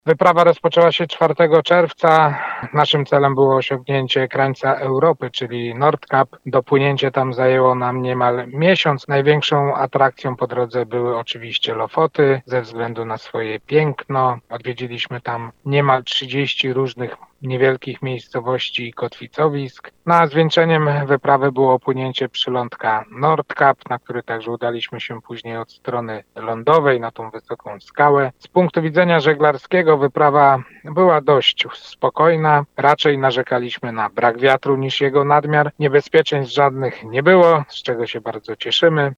Wyprawa rozpoczęła się 4 czerwca. Naszym celem było osiągnięcie krańca Europy, czyli Nordkap. Dopłynięcie tam zajęło nam niemal miesiąc. Największą atrakcją po drodze były oczywiście Lofoty, ze względu na swoje piękno. Odwiedziliśmy tam niemal 30 różnych niewielkich miejscowości i kotwicowisk. A zwieńczeniem wyprawy było opłynięcie przylądka Nordkap, na który także udaliśmy się później od strony lądowej na tą wysoką skałę. Z punktu widzenia żeglarskiego wyprawa była dość spokojna. Raczej narzekaliśmy na brak wiatru niż jego nadmiar. Niebezpieczeństw żadnych nie było, z czego się bardzo cieszymy.